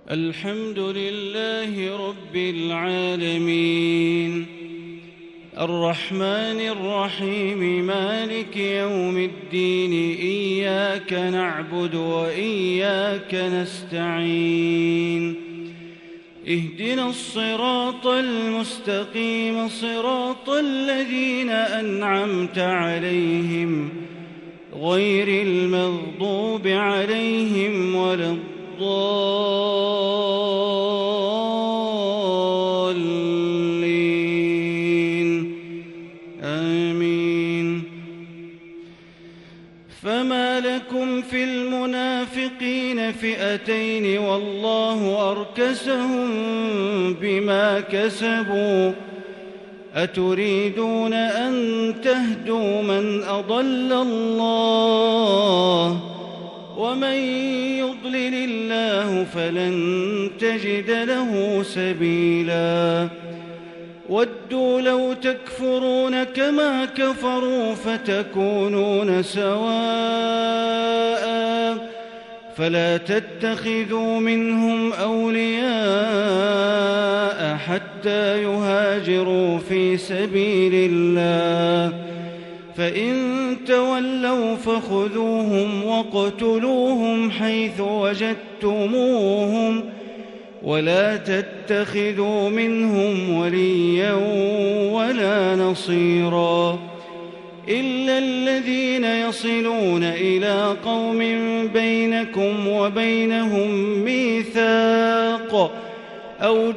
الحمد لله رب العالمين الرحمن الرحيم مالك يوم الدين إياك نعبد وإياك نستعين اهدنا الصراط المستقيم صراط الذين أنعمت عليهم غير المغضوب عليهم ولا الضالين آمين. فما لكم في المنافقين فئتين والله أركسهم بما كسبوا أتريدون أن تهدوا من أضل الله ومن يضلل الله فلن تجد له سبيلا ودوا لو تكفرون كما كفروا فتكونون سواء فلا تتخذوا منهم أولياء حتى يهاجروا في سبيل الله فإن تولوا فخذوهم واقتلوهم حيث وجدتموهم ولا تتخذوا منهم وليا ولا نصيرا إلا الذين يصلون إلى قوم بينكم وبينهم ميثاق أو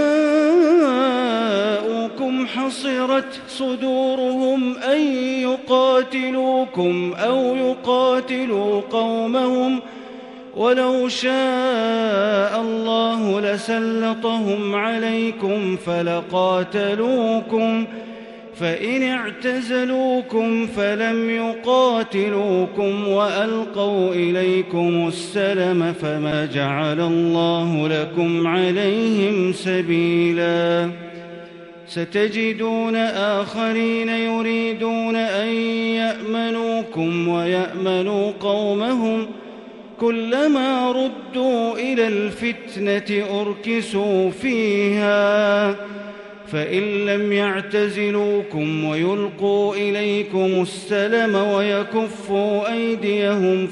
جاءوكم حصرت صدورهم أن يقاتلوكم أو يقاتلوا قومهم ولو شاء الله لسلطهم عليكم فلقاتلوكم فإن اعتزلوكم فلم يقاتلوكم وألقوا إليكم السلم فما جعل الله لكم عليهم سبيلا ستجدون آخرين يريدون أن يأمنوكم ويأمنوا قومهم كلما ردوا إلى الفتنة أركسوا فيها فإن لم يعتزلوكم ويلقوا إليكم السلم ويكفوا أيديهم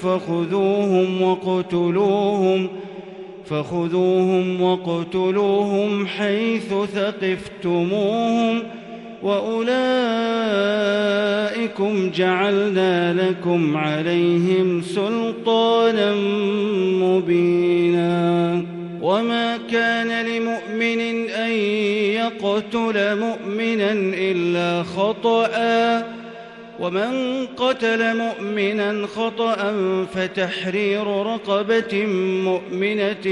فخذوهم واقتلوهم حيث ثقفتموهم وأولئكم جعلنا لكم عليهم سلطانا مبينا وما كان لمؤمن أن يقتل مؤمنا إلا خطأ ومن قتل مؤمنا خطأ فتحرير رقبة مؤمنة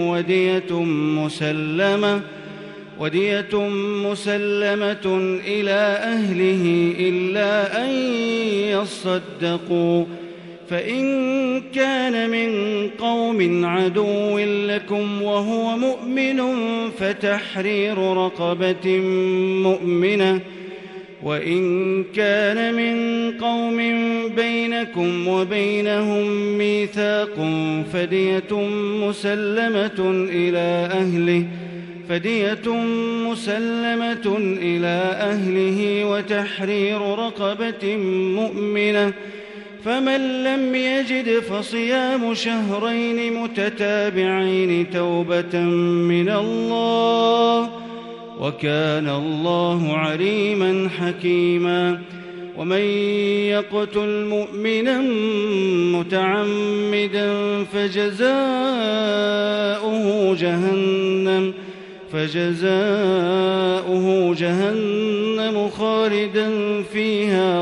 ودية مسلمة إلى أهله إلا أن يصدقوا فإن كان من قوم عدو لكم وهو مؤمن فتحرير رقبة مؤمنة وإن كان من قوم بينكم وبينهم ميثاق فدية مسلمة إلى أهله وتحرير رقبة مؤمنة فمن لم يجد فصيام شهرين متتابعين توبة من الله وكان الله عليما حكيما ومن يقتل مؤمنا متعمدا فجزاؤه جهنم خالدا فيها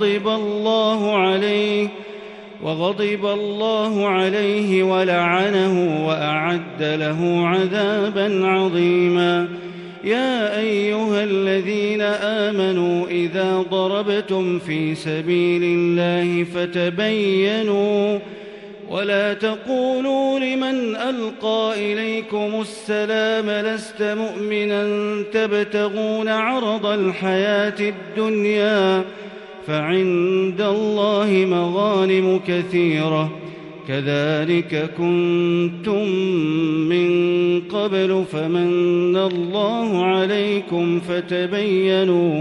وغضب الله عليه ولعنه وأعد له عذابا عظيما يا أيها الذين آمنوا إذا ضربتم في سبيل الله فتبينوا ولا تقولوا لمن ألقى إليكم السلام لست مؤمنا تبتغون عرض الحياة الدنيا فعند الله مغانم كثيرة كذلك كنتم من قبل فمن الله عليكم فتبينوا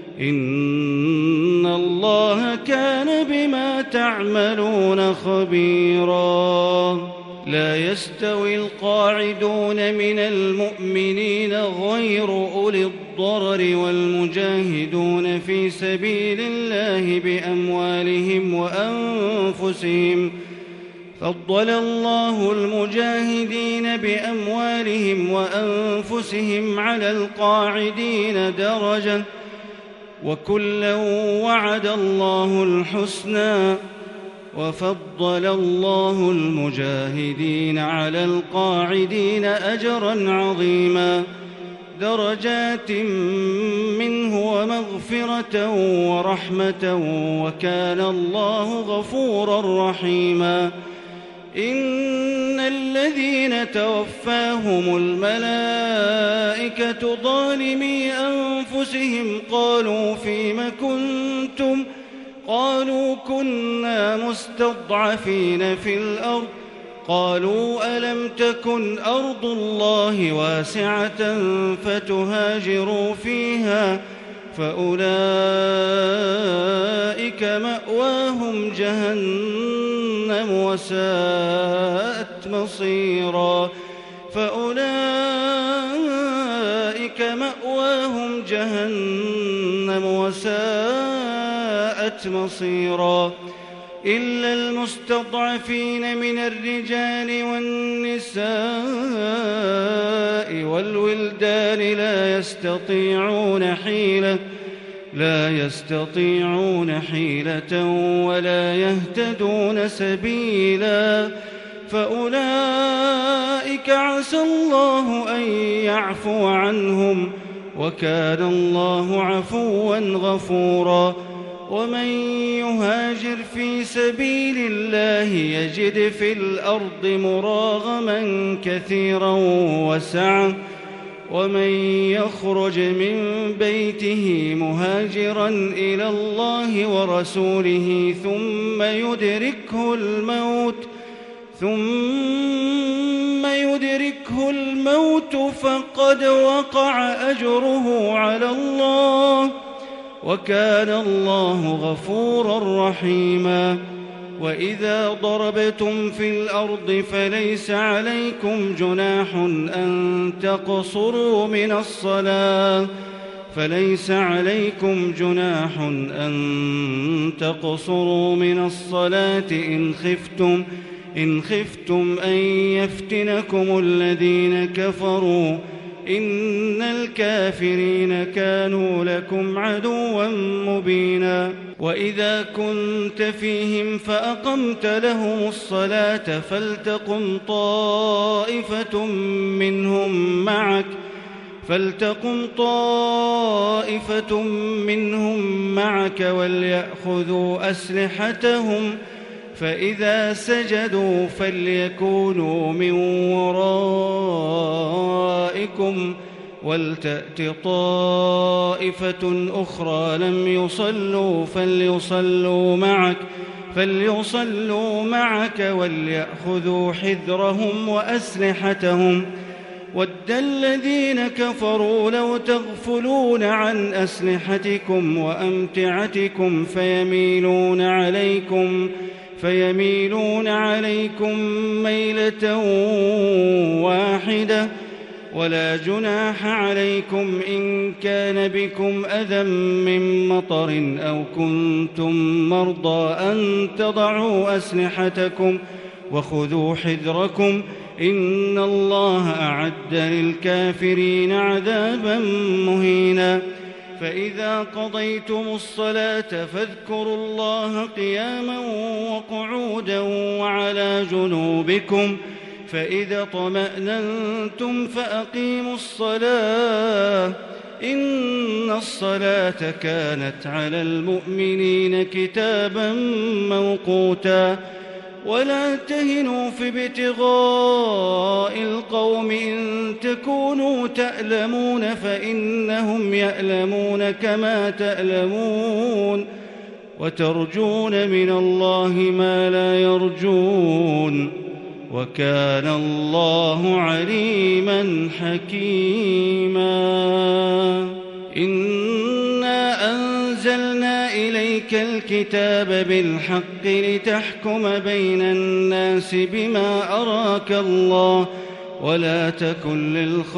إن الله كان بما تعملون خبيرا. لا يستوي القاعدون من المؤمنين غير أولي الضرر والمجاهدون في سبيل الله بأموالهم وأنفسهم. فضل الله المجاهدين بأموالهم وأنفسهم على القاعدين درجة وكلا وعد الله الحسنى. وفضل الله المجاهدين على القاعدين أجرا عظيما درجات منه ومغفرة ورحمة وكان الله غفورا رحيما. إن الذين توفاهم الملائكة ظالمي أنفسهم قالوا فيم كنتم قالوا كنا مستضعفين في الأرض قالوا ألم تكن أرض الله واسعة فتهاجروا فيها فأولئك مأواهم جهنم وساءت مصيرا. فأولئك مأواهم جهنم وساءت مصيرا. إلا المستضعفين من الرجال والنساء والولدان لا يستطيعون حيلة ولا يهتدون سبيلا. فأولئك عسى الله أن يعفو عنهم وكان الله عفوا غفورا. ومن يهاجر في سبيل الله يجد في الأرض مراغما كثيرا وسعة ومن يخرج من بيته مهاجرا إلى الله ورسوله ثم يدركه الموت فقد وقع أجره على الله وكان الله غفورا رحيما. وإذا ضربتم في الأرض فليس عليكم جناح أن تقصروا من الصلاة إن خفتم أن يفتنكم الذين كفروا إن الكافرين كانوا لكم عدوا مبينا. وإذا كنت فيهم فأقمت لهم الصلاة فلتقم طائفة منهم معك وليأخذوا أسلحتهم فإذا سجدوا فليكونوا من ورائكم ولتأت طائفة أخرى لم يصلوا فليصلوا معك وليأخذوا حذرهم وأسلحتهم. ود الذين كفروا لو تغفلون عن أسلحتكم وأمتعتكم فيميلون عليكم ميلة واحدة. ولا جناح عليكم إن كان بكم أذى من مطر أو كنتم مرضى أن تضعوا أسلحتكم وخذوا حذركم إن الله أعد للكافرين عذابا مهينا. فإذا قضيتم الصلاة فاذكروا الله قياما وقعودا وعلى جنوبكم فإذا طمأننتم فأقيموا الصلاة إن الصلاة كانت على المؤمنين كتابا موقوتا. ولا تهنوا في ابتغاء القوم إن تكونوا تألمون فإنهم يألمون كما تألمون وترجون من الله ما لا يرجون وكان الله عليما حكيما. إنا أنزلنا إليك الكتاب بالحق لتحكم بين الناس بما أراك الله ولا تكن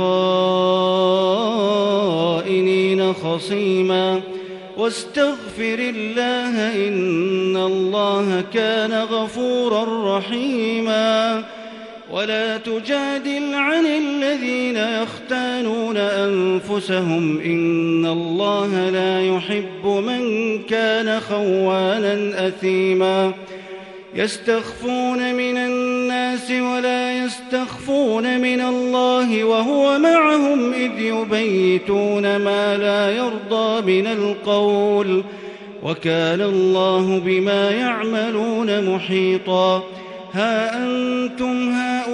للخائنين خصيما واستغفر الله إن الله كان غفورا رحيما. ولا تجادل عن الذين يختانون أنفسهم إن الله لا يحب من كان خوانا أثيما. يستخفون من الناس ولا يستخفون من الله وهو معهم إذ يبيتون ما لا يرضى من القول وكان الله بما يعملون محيطا. ها أنتم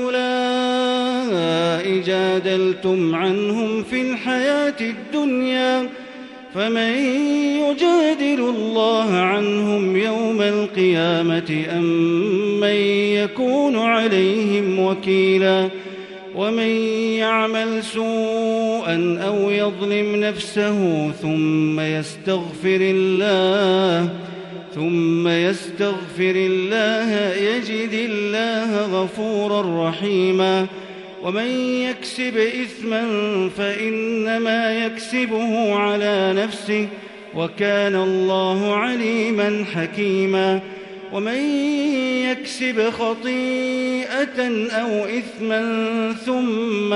هؤلاء جادلتم عنهم في الحياة الدنيا فمن يجادل الله عنهم يوم القيامة أم من يكون عليهم وكيلا. ومن يعمل سوءا أو يظلم نفسه ثم يستغفر الله يجد الله غفورا رحيما. ومن يكسب إثما فإنما يكسبه على نفسه وكان الله عليما حكيما. ومن يكسب خطيئة أو إثما ثم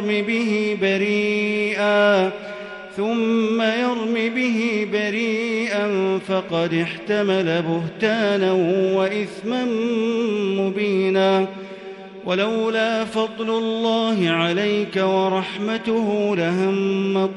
يرم به بريئا فقد احتمل بهتانا وإثما مبينا. ولولا فضل الله عليك ورحمته لهمت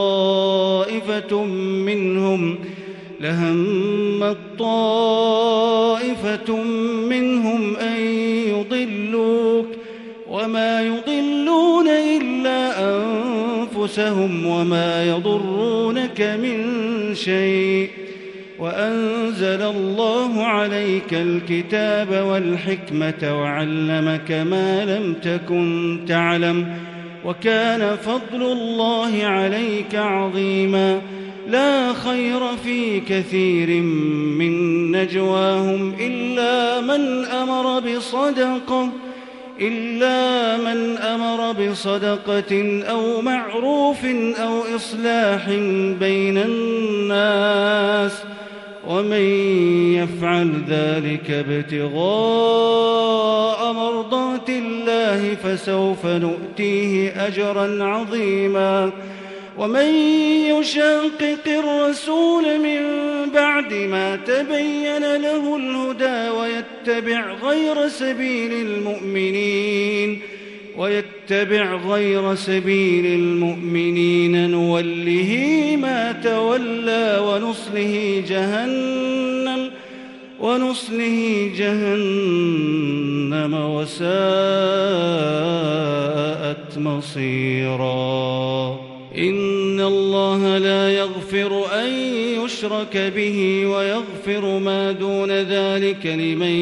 طائفة منهم أن يضلوك وما يضلون إلا أنفسهم وما يضرونك من شيء. وأنزل الله عليك الكتاب والحكمة وعلمك ما لم تكن تعلم وكان فضل الله عليك عظيما. لا خير في كثير من نجواهم إلا من أمر بصدقة أو معروف أو إصلاح بين الناس ومن يفعل ذلك ابتغاء مرضات الله فسوف نؤتيه أجرا عظيما. ومن يشاقق الرسول من بعد ما تبين له الهدى ويتبع غير سبيل المؤمنين نوله ما تولى ونصله جهنم وساءت مصيرا. إن الله لا يغفر أن يشرك به ويغفر ما دون ذلك لمن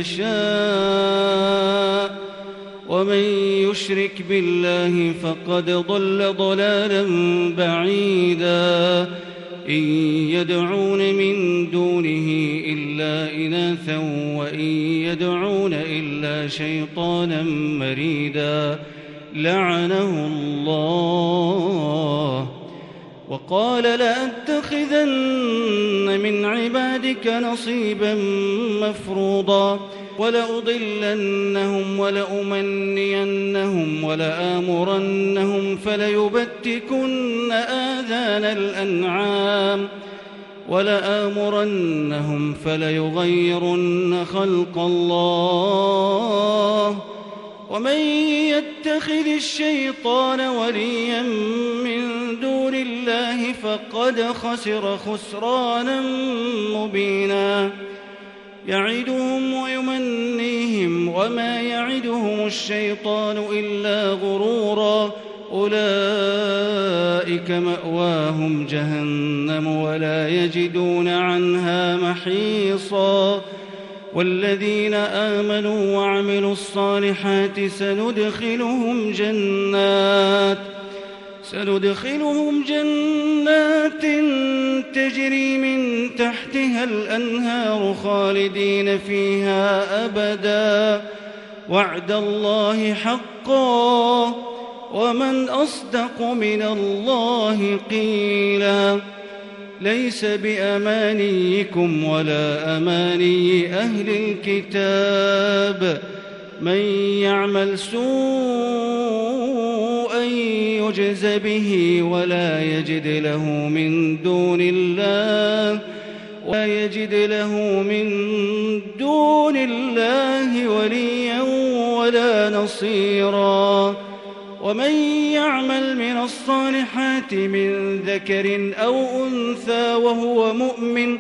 يشاء ومن يشرك بالله فقد ضل ضلالا بعيدا. إن يدعون من دونه إلا إناثا وإن يدعون إلا شيطانا مريدا لعنه الله. وقال لأتخذن من عبادك نصيبا مفروضا ولأضلنهم ولأمنينهم ولآمرنهم فليبتكن آذان الأنعام ولآمرنهم فليغيرن خلق الله. ومن يتخذ الشيطان وليا من دون الله فقد خسر خسرانا مبينا. يعدهم ويمنيهم وما يعدهم الشيطان إلا غرورا. أولئك مأواهم جهنم ولا يجدون عنها محيصا. والذين آمنوا وعملوا الصالحات سندخلهم جنات تجري من تحتها الأنهار خالدين فيها أبدا وعد الله حقا ومن أصدق من الله قيلا ليس بأمانيكم ولا أماني أهل الكتاب من يعمل سوءا يجز به ولا يجد له من دون الله وليا ولا نصيرا ومن يعمل من الصالحات من ذكر أو أنثى وهو مؤمن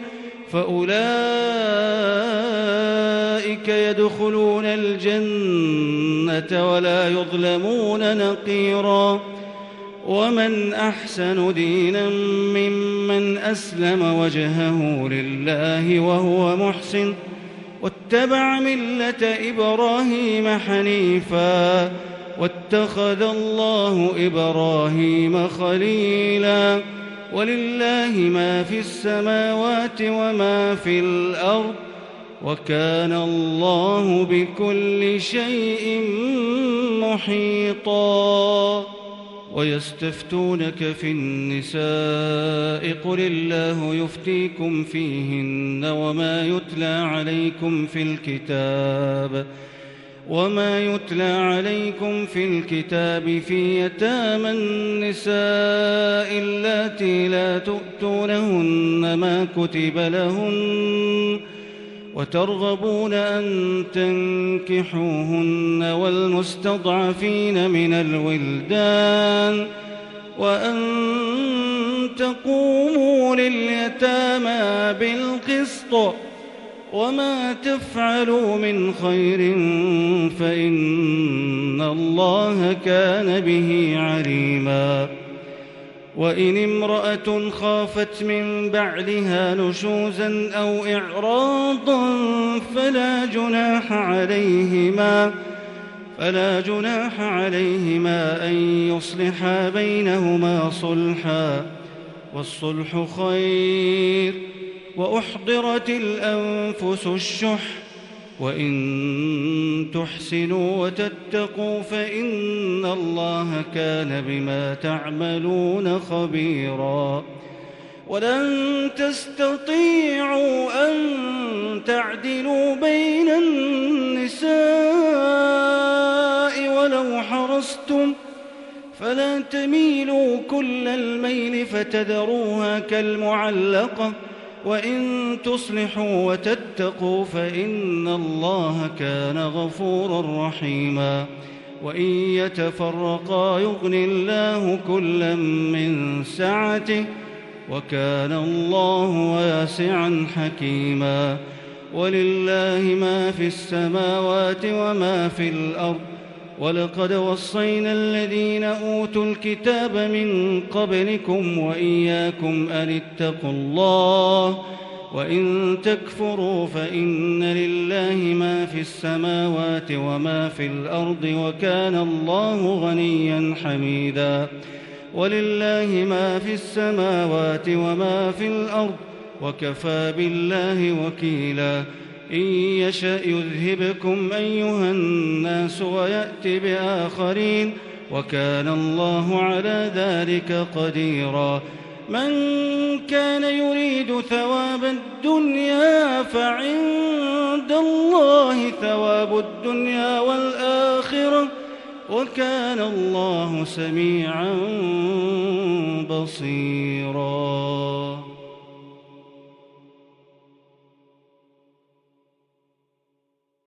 فأولئك يدخلون الجنة ولا يظلمون نقيرا ومن أحسن دينا ممن أسلم وجهه لله وهو محسن واتبع ملة إبراهيم حنيفا واتخذ الله إبراهيم خليلا ولله ما في السماوات وما في الأرض وكان الله بكل شيء محيطا ويستفتونك في النساء قل الله يفتيكم فيهن وما يتلى عليكم في الكتاب في يتامى النساء اللاتي لا تؤتونهن ما كتب لهن وترغبون أن تنكحوهن والمستضعفين من الولدان وأن تقوموا لليتامى بالقسط وما تفعلوا من خير فإن الله كان به عليما وإن امرأة خافت من بعلها نشوزا أو إعراضا فلا جناح عليهما أن يصلحا بينهما صلحا والصلح خير وأحضرت الأنفس الشح وإن تحسنوا وتتقوا فإن الله كان بما تعملون خبيرا ولن تستطيعوا أن تعدلوا بين النساء ولو حرصتم فلا تميلوا كل الميل فتذروها كالمعلقة وإن تصلحوا وتتقوا فإن الله كان غفورا رحيما وإن يتفرقا يغن الله كلا من سعته وكان الله واسعا حكيما ولله ما في السماوات وما في الأرض ولقد وصينا الذين أوتوا الكتاب من قبلكم وإياكم أن اتقوا الله وإن تكفروا فإن لله ما في السماوات وما في الأرض وكان الله غنيا حميدا ولله ما في السماوات وما في الأرض وكفى بالله وكيلا إن يشأ يذهبكم أيها الناس ويأتي بآخرين وكان الله على ذلك قديرا من كان يريد ثواب الدنيا فعند الله ثواب الدنيا والآخرة وكان الله سميعا بصيرا.